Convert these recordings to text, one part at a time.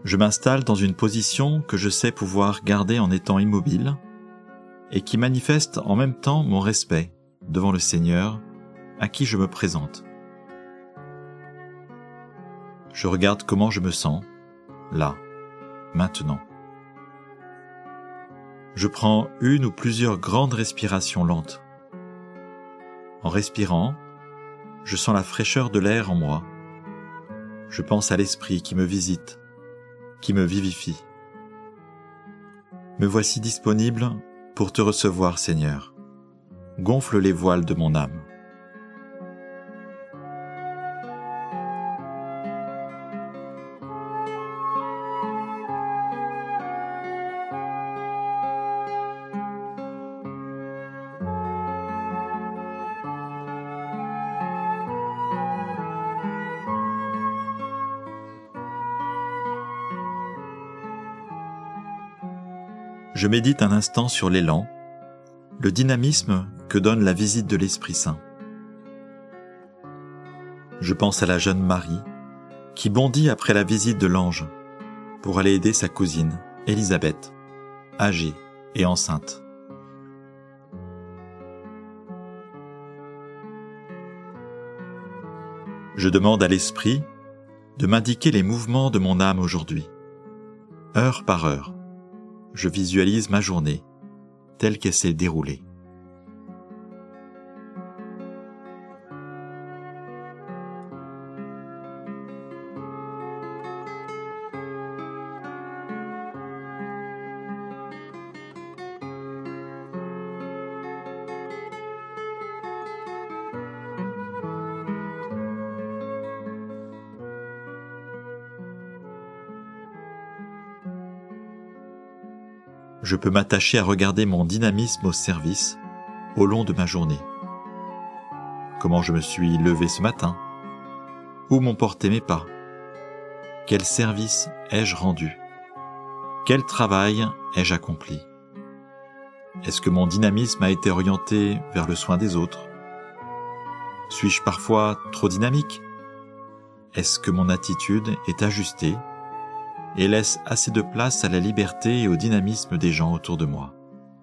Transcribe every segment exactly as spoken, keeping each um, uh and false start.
Je m'installe dans une position que je sais pouvoir garder en étant immobile et qui manifeste en même temps mon respect devant le Seigneur à qui je me présente. Je regarde comment je me sens, là, maintenant. Je prends une ou plusieurs grandes respirations lentes. En respirant, je sens la fraîcheur de l'air en moi. Je pense à l'Esprit qui me visite, qui me vivifie. Me voici disponible pour te recevoir, Seigneur. Gonfle les voiles de mon âme. Je médite un instant sur l'élan, le dynamisme que donne la visite de l'Esprit Saint. Je pense à la jeune Marie, qui bondit après la visite de l'ange pour aller aider sa cousine, Élisabeth, âgée et enceinte. Je demande à l'Esprit de m'indiquer les mouvements de mon âme aujourd'hui, heure par heure. Je visualise ma journée, telle qu'elle s'est déroulée. Je peux m'attacher à regarder mon dynamisme au service au long de ma journée. Comment je me suis levé ce matin? Où m'ont porté mes pas? Quel service ai-je rendu? Quel travail ai-je accompli? Est-ce que mon dynamisme a été orienté vers le soin des autres? Suis-je parfois trop dynamique? Est-ce que mon attitude est ajustée et laisse assez de place à la liberté et au dynamisme des gens autour de moi?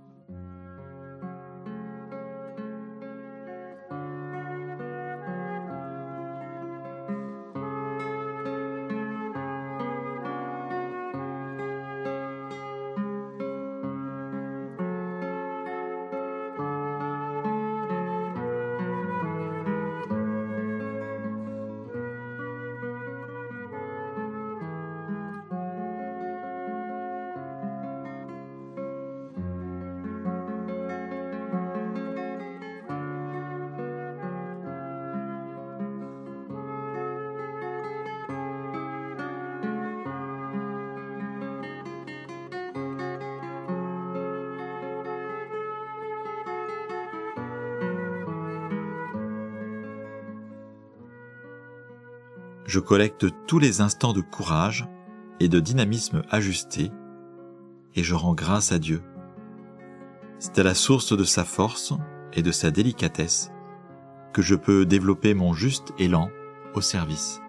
Je collecte tous les instants de courage et de dynamisme ajusté et je rends grâce à Dieu. C'est à la source de sa force et de sa délicatesse que je peux développer mon juste élan au service.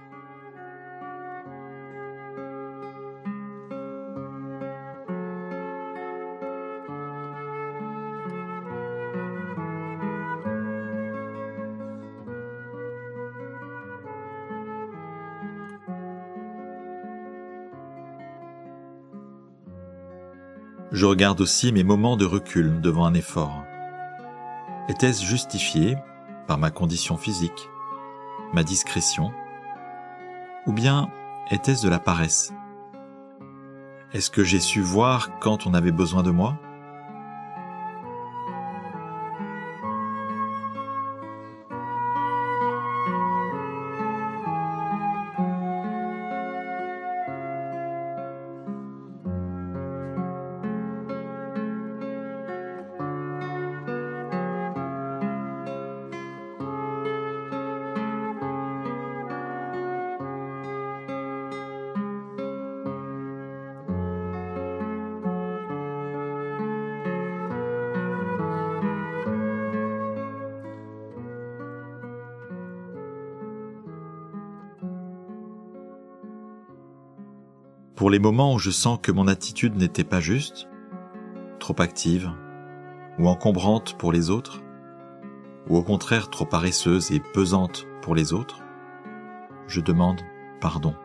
Je regarde aussi mes moments de recul devant un effort. Était-ce justifié par ma condition physique, ma discrétion, ou bien était-ce de la paresse? Est-ce que j'ai su voir quand on avait besoin de moi? pour les moments où je sens que mon attitude n'était pas juste, trop active ou encombrante pour les autres, ou au contraire trop paresseuse et pesante pour les autres, je demande pardon.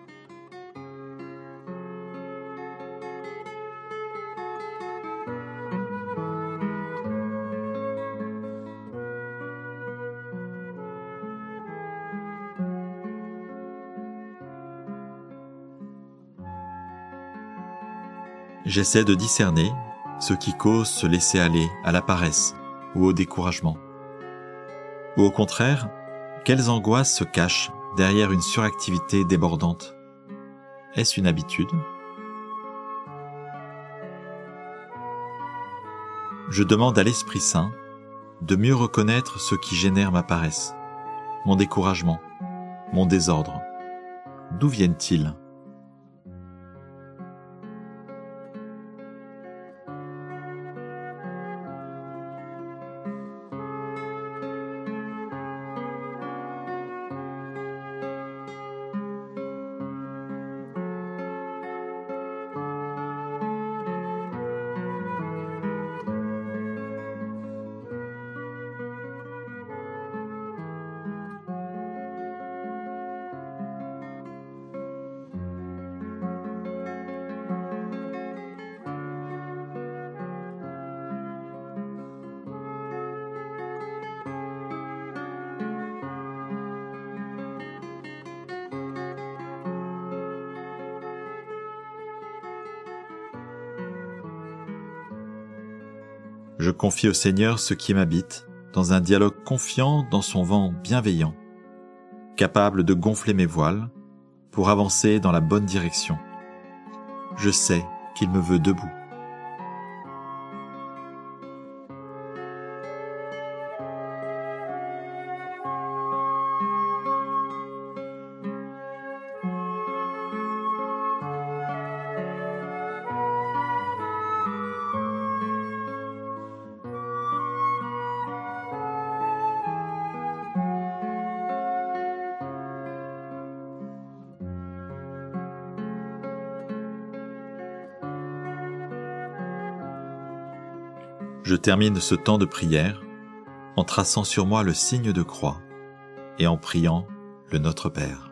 J'essaie de discerner ce qui cause se laisser aller à la paresse ou au découragement. Ou au contraire, quelles angoisses se cachent derrière une suractivité débordante? Est-ce une habitude? Je demande à l'Esprit Saint de mieux reconnaître ce qui génère ma paresse, mon découragement, mon désordre. D'où viennent-ils? Je confie au Seigneur ce qui m'habite, dans un dialogue confiant dans son vent bienveillant, capable de gonfler mes voiles pour avancer dans la bonne direction. Je sais qu'il me veut debout. Je termine ce temps de prière en traçant sur moi le signe de croix et en priant le Notre Père.